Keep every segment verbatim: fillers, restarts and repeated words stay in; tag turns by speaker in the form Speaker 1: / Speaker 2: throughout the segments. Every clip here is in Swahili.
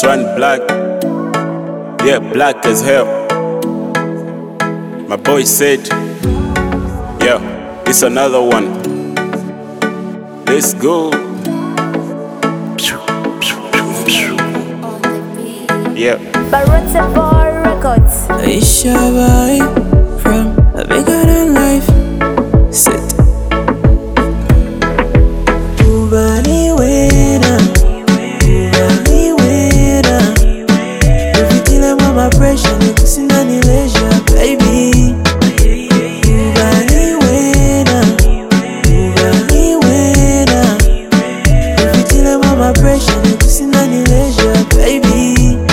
Speaker 1: It's run black, yeah, black as hell. My boy said, yeah, it's another one. Let's go. Yeah.
Speaker 2: Barossa Bar Records.
Speaker 3: Aisha vibe from a bigger than life. Sit. Ubani wena, ubani wena. Ufitile mama pressure ni kusinda ni leisure, baby. Ubani wena, ubani wena. Ufitile mama pressure ni kusinda ni leisure, baby.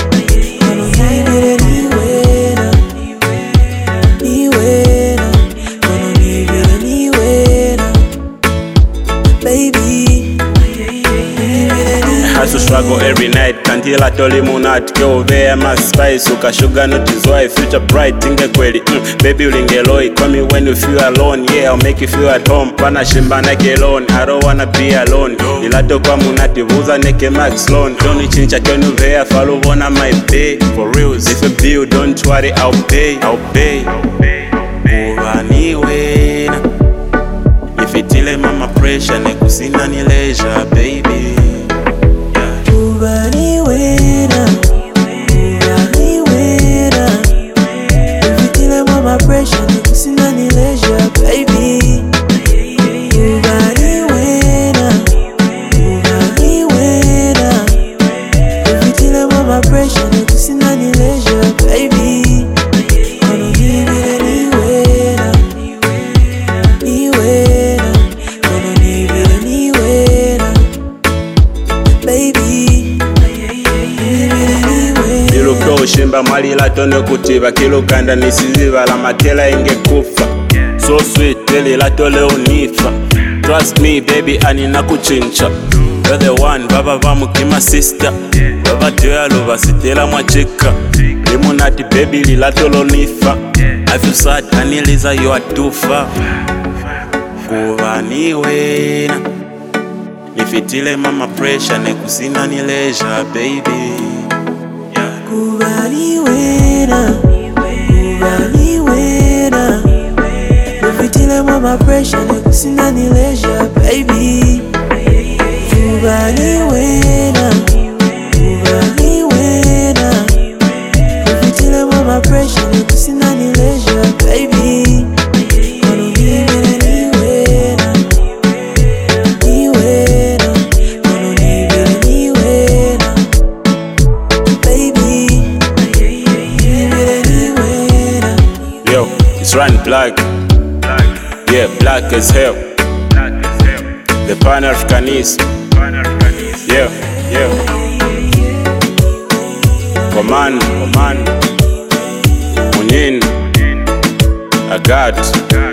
Speaker 1: Hustle struggle every night until I told him not go there my spice uka sugar not his wife future bright inge kweli mm, baby ulingeloi call me when you feel alone yeah I'll make you feel at home pana shimba neke alone I don't wanna be alone ilato kwa munati vuza neke max loan don't chincha kenu vea follow wanna my pay for reals if you bill don't worry I'll pay I'll pay Ubani wena ifitile mama pressure nekusina ni leisure baby.
Speaker 3: Ubani wena, ubani wena. Ufitile mama pressure ni kusinda ni leisure, baby. Ubani wena, ubani wena. Ufitile mama pressure ni kusinda ni leisure, baby. Wanna give it any wena, ni wena. Wanna give it any wena, baby.
Speaker 1: Biluko ushimba mwali latone kutiba kilukanda nisiziva la makela inge kufa so sweet teli latole unifa trust me baby anina kuchincha you're the one baba vamu kima sister baba tuyalo vasitela mwachika limunati baby lilatolo nifa I feel sad aniliza you are too far Ubani wena nifitile mama pressure nekusina ni leisure baby.
Speaker 3: Ubani wena, ubani wena. Ufitile mama pressure nekusina ni leisure, baby. Ubani wena, ubani wena. Ufitile mama pressure nekusina ni leisure, baby. Wanna give it any wena, ni wena. Wanna give it any wena, baby.
Speaker 1: Yo, it's run black, yeah, black as hell. The Pan-Africanism, yeah, yeah. Command, command, Munin, I got.